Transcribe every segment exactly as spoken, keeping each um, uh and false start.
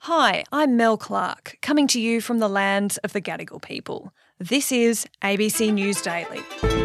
Hi, I'm Mel Clark, coming to you from the lands of the Gadigal people. This is A B C News Daily.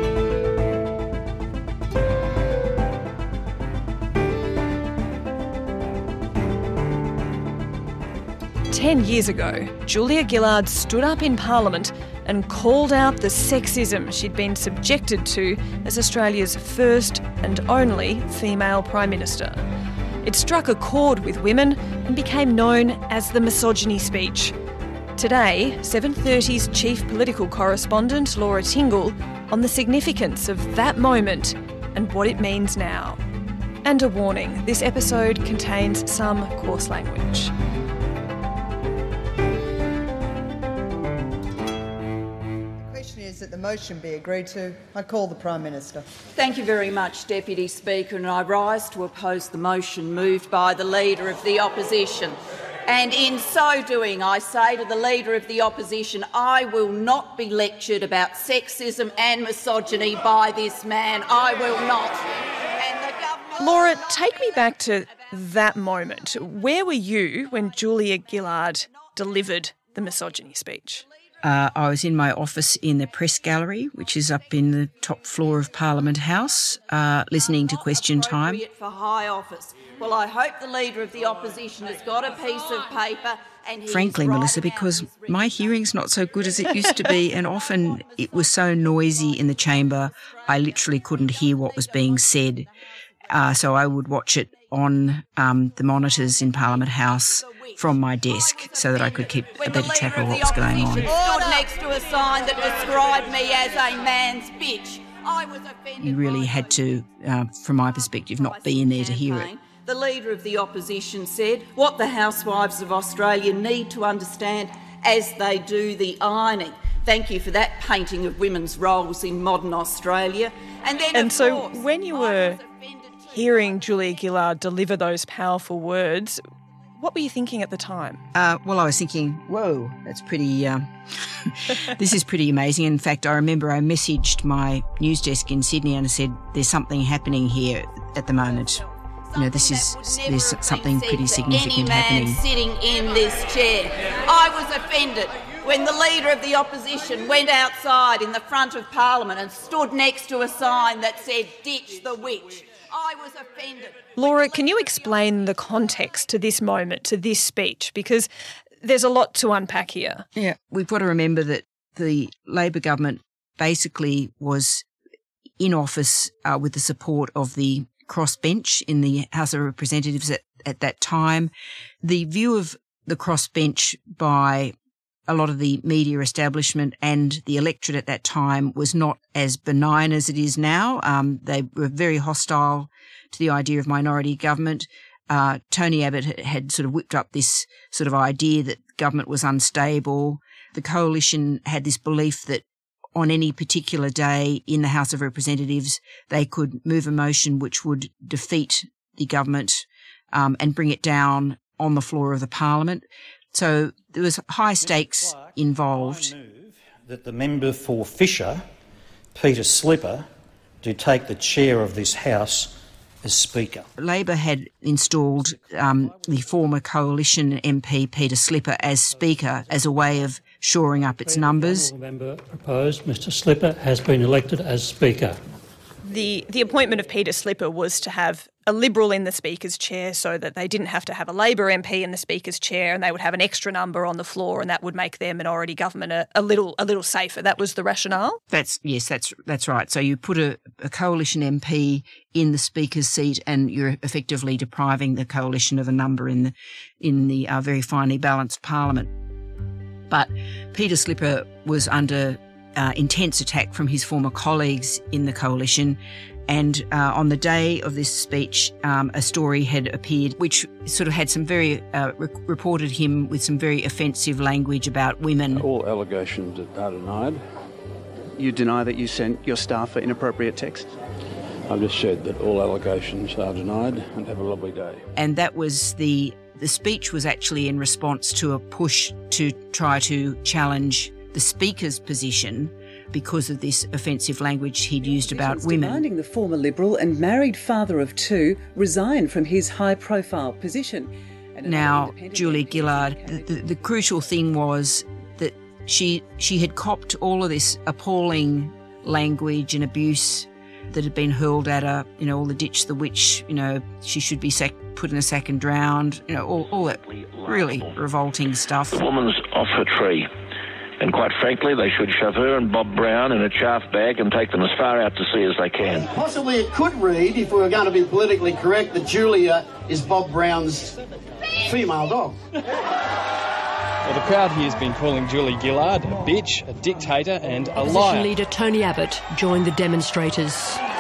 Ten years ago, Julia Gillard stood up in Parliament and called out the sexism she'd been subjected to as Australia's first and only female Prime Minister. It struck a chord with women and became known as the misogyny speech. Today, seven thirty's chief political correspondent Laura Tingle on the significance of that moment and what it means now. And a warning, this episode contains some coarse language. That the motion be agreed to. I call the Prime Minister. Thank you very much, Deputy Speaker, and I rise to oppose the motion moved by the Leader of the Opposition. And in so doing, I say to the Leader of the Opposition, I will not be lectured about sexism and misogyny by this man. I will not. And the government... Laura, take me back to that moment. Where were you when Julia Gillard delivered the misogyny speech? Uh, I was in my office in the press gallery, which is up in the top floor of Parliament House, uh, listening to question time. For high office. Well, I hope the Leader of the Opposition has got a piece of paper. And Frankly, Melissa, because my hearing's not so good as it used to be, and often it was so noisy in the chamber, I literally couldn't hear what was being said. Uh, so I would watch it on um, the monitors in Parliament House from my desk so that I could keep a better track of what was going on. Stood next to a sign that described me as a man's bitch. I was offended. You really had to, uh, from my perspective, not be in there to hear it. The Leader of the Opposition said what the housewives of Australia need to understand as they do the ironing. Thank you for that painting of women's roles in modern Australia. And then, and of so course, when you were hearing Julia Gillard deliver those powerful words, what were you thinking at the time? Uh, well, I was thinking, whoa, that's pretty, um, this is pretty amazing. In fact, I remember I messaged my news desk in Sydney and I said, there's something happening here at the moment. You know, this is, there's something pretty significant happening. Sitting in this chair. I was offended when the Leader of the Opposition went outside in the front of Parliament and stood next to a sign that said, ditch the witch. I was offended. Laura, can you explain the context to this moment, to this speech? Because there's a lot to unpack here. Yeah, we've got to remember that the Labor government basically was in office uh, with the support of the crossbench in the House of Representatives at, at that time. The view of the crossbench by a lot of the media establishment and the electorate at that time was not as benign as it is now. Um, they were very hostile to the idea of minority government. Uh, Tony Abbott had sort of whipped up this sort of idea that government was unstable. The coalition had this belief that on any particular day in the House of Representatives, they could move a motion which would defeat the government um, and bring it down on the floor of the Parliament. So there was high stakes involved. I move that the member for Fisher, Peter Slipper, to take the chair of this House as Speaker. Labor had installed um, the former coalition M P Peter Slipper as Speaker as a way of shoring up its numbers. The member proposed, Mr Slipper, has been elected as Speaker. The the appointment of Peter Slipper was to have a Liberal in the Speaker's chair so that they didn't have to have a Labor M P in the Speaker's chair and they would have an extra number on the floor and that would make their minority government a, a little a little safer. That was the rationale? That's yes, that's that's right. So you put a, a coalition M P in the Speaker's seat and you're effectively depriving the coalition of a number in the in the uh, very finely balanced Parliament. But Peter Slipper was under Uh, intense attack from his former colleagues in the coalition. And uh, on the day of this speech, um, a story had appeared which sort of had some very, uh, re- reported him with some very offensive language about women. All allegations are denied. You deny that you sent your staff for inappropriate text? I've just said that all allegations are denied, and have a lovely day. And that was the, the speech was actually in response to a push to try to challenge the Speaker's position because of this offensive language he'd used about women. Demanding the former Liberal and married father of two resign from his high-profile position. now Julia Gillard, the, the, the crucial thing was that she she had copped all of this appalling language and abuse that had been hurled at her, you know, all the ditch the witch, you know, she should be sack, put in a sack and drowned, you know, all, all that really revolting stuff. The woman's off her tree. And quite frankly, they should shove her and Bob Brown in a chaff bag and take them as far out to sea as they can. Possibly it could read, if we were going to be politically correct, that Julia is Bob Brown's female dog. Well, the crowd here has been calling Julia Gillard a bitch, a dictator and a liar. Opposition leader Tony Abbott joined the demonstrators.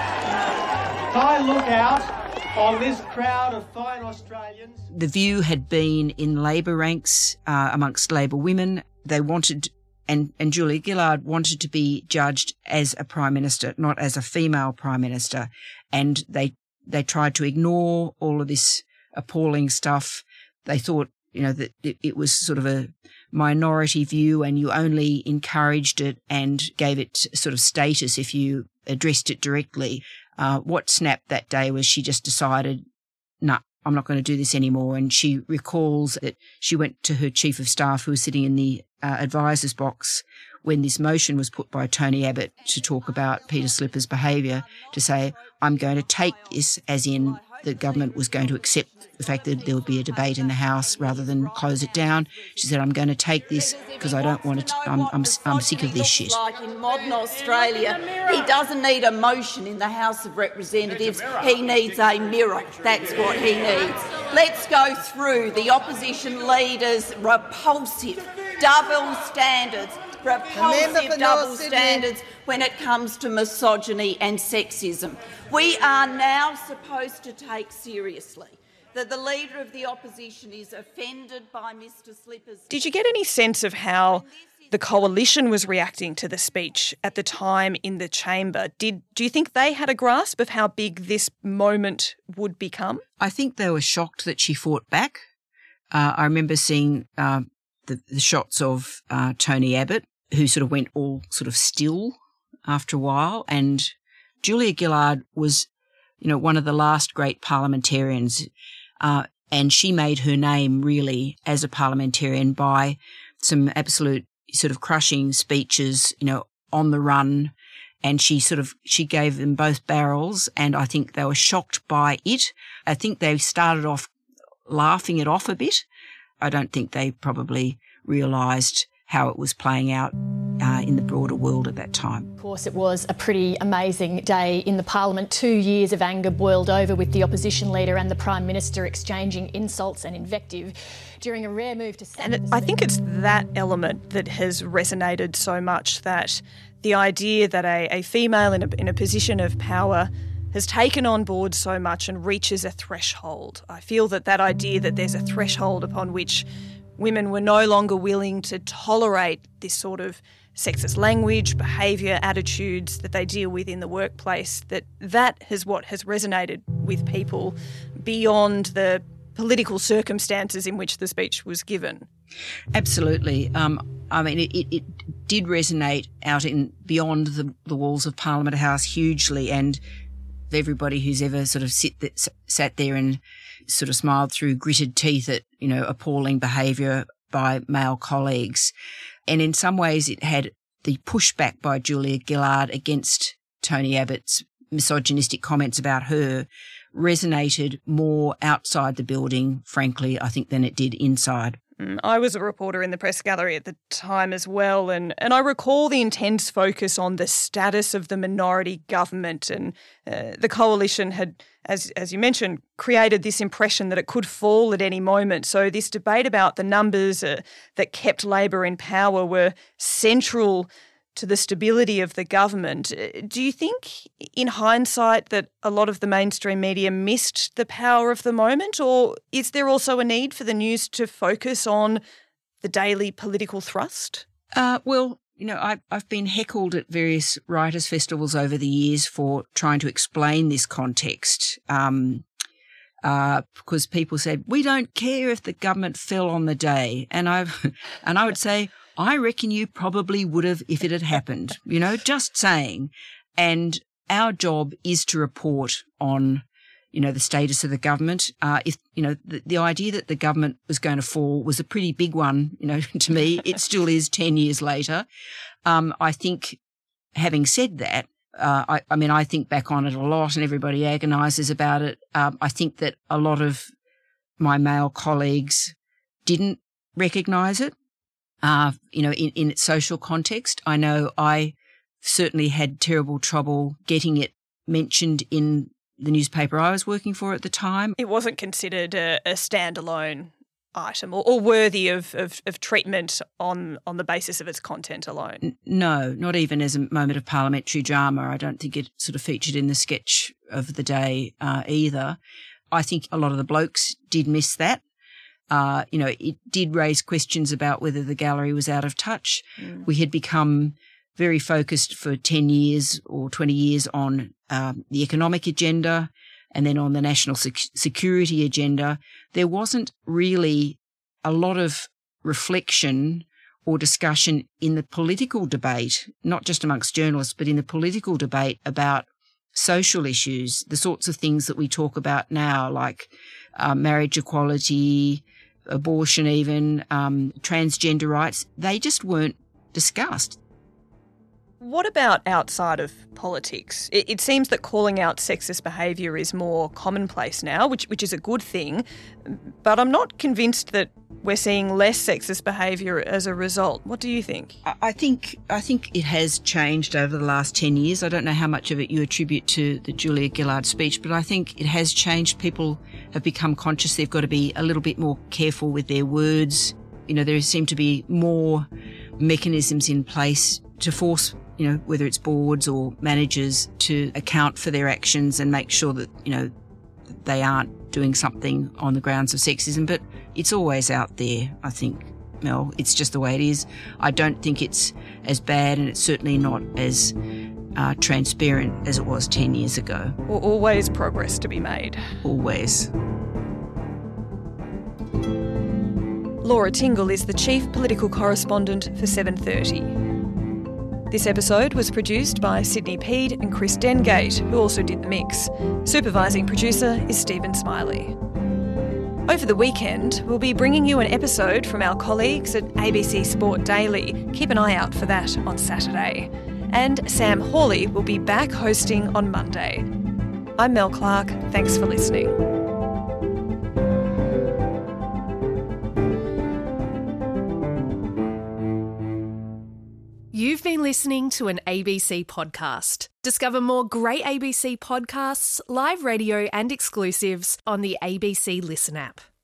I look out on this crowd of fine Australians. The view had been in Labor ranks uh, amongst Labor women. They wanted, and, and Julia Gillard wanted to be judged as a Prime Minister, not as a female Prime Minister. And they they tried to ignore all of this appalling stuff. They thought, you know, that it, it was sort of a minority view and you only encouraged it and gave it sort of status if you addressed it directly. Uh, what snapped that day was she just decided, no, nah, I'm not going to do this anymore. And she recalls that she went to her chief of staff who was sitting in the uh, advisor's box when this motion was put by Tony Abbott to talk about Peter Slipper's behaviour, to say, I'm going to take this as in the government was going to accept the fact that there would be a debate in the House rather than close it down. She said, I'm going to take this because I don't want to, I'm, I'm, I'm sick of this shit. Like in modern Australia, he doesn't need a motion in the House of Representatives, he needs a mirror. That's what he needs. Let's go through the opposition leaders' repulsive double standards, repulsive double standards when it comes to misogyny and sexism. We are now supposed to take seriously that the Leader of the Opposition is offended by Mr Slipper's... Did you get any sense of how the Coalition was reacting to the speech at the time in the chamber? Did Do you think they had a grasp of how big this moment would become? I think they were shocked that she fought back. Uh, I remember seeing uh, the, the shots of uh, Tony Abbott, who sort of went all sort of still after a while, and Julia Gillard was, you know, one of the last great parliamentarians, uh, and she made her name really as a parliamentarian by some absolute sort of crushing speeches, you know, on the run, and she sort of, she gave them both barrels, and I think they were shocked by it. I think they started off laughing it off a bit. I don't think they probably realised how it was playing out uh, in the broader world at that time. Of course, it was a pretty amazing day in the Parliament. Two years of anger boiled over with the opposition leader and the Prime Minister exchanging insults and invective during a rare move to... And it, I think it's that element that has resonated so much, that the idea that a, a female in a, in a position of power has taken on board so much and reaches a threshold. I feel that that idea that there's a threshold upon which women were no longer willing to tolerate this sort of sexist language, behaviour, attitudes that they deal with in the workplace, that that is what has resonated with people beyond the political circumstances in which the speech was given. Absolutely. Um, I mean, it, it did resonate out in beyond the, the walls of Parliament House hugely, and everybody who's ever sort of sit that, sat there and sort of smiled through gritted teeth at, you know, appalling behaviour by male colleagues. And in some ways it had the pushback by Julia Gillard against Tony Abbott's misogynistic comments about her resonated more outside the building, frankly, I think, than it did inside. I was a reporter in the press gallery at the time as well, and, and I recall the intense focus on the status of the minority government, and uh, the Coalition had, as as you mentioned, created this impression that it could fall at any moment. So this debate about the numbers uh, that kept Labor in power were central to the stability of the government. Do you think, in hindsight, that a lot of the mainstream media missed the power of the moment, or is there also a need for the news to focus on the daily political thrust? Uh, well, you know, I, I've been heckled at various writers' festivals over the years for trying to explain this context, um, uh, because people said, we don't care if the government fell on the day. And I and I would say, I reckon you probably would have if it had happened, you know, just saying. And our job is to report on, you know, the status of the government. Uh, if, you know, the, the idea that the government was going to fall was a pretty big one, you know, to me. It still is ten years later. Um, I think, having said that, uh, I, I mean, I think back on it a lot and everybody agonises about it. Um, I think that a lot of my male colleagues didn't recognise it, uh, you know, in, in its social context. I know I certainly had terrible trouble getting it mentioned in the newspaper I was working for at the time. It wasn't considered a, a standalone item or, or worthy of, of, of treatment on, on the basis of its content alone. N- no, not even as a moment of parliamentary drama. I don't think it sort of featured in the sketch of the day uh, either. I think a lot of the blokes did miss that. Uh, you know, it did raise questions about whether the gallery was out of touch. Mm. We had become very focused for ten years or twenty years on um, the economic agenda and then on the national sec- security agenda. There wasn't really a lot of reflection or discussion in the political debate, not just amongst journalists, but in the political debate about social issues, the sorts of things that we talk about now, like uh, marriage equality, abortion even, um, transgender rights. They just weren't discussed. What about outside of politics? It, it seems that calling out sexist behaviour is more commonplace now, which which is a good thing, but I'm not convinced that we're seeing less sexist behaviour as a result. What do you think? I think I think it has changed over the last ten years. I don't know how much of it you attribute to the Julia Gillard speech, but I think it has changed. People have become conscious they've got to be a little bit more careful with their words. You know, there seem to be more mechanisms in place to force, you know, whether it's boards or managers, to account for their actions and make sure that, you know, they aren't doing something on the grounds of sexism. But it's always out there, I think, Mel. It's just the way it is. I don't think it's as bad, and it's certainly not as uh, transparent as it was ten years ago. Well, always progress to be made. Always. Laura Tingle is the Chief Political Correspondent for seven thirty. This episode was produced by Sydney Peed and Chris Dengate, who also did the mix. Supervising producer is Stephen Smiley. Over the weekend, we'll be bringing you an episode from our colleagues at A B C Sport Daily. Keep an eye out for that on Saturday. And Sam Hawley will be back hosting on Monday. I'm Mel Clark. Thanks for listening. You've been listening to an A B C podcast. Discover more great A B C podcasts, live radio and exclusives on the A B C Listen app.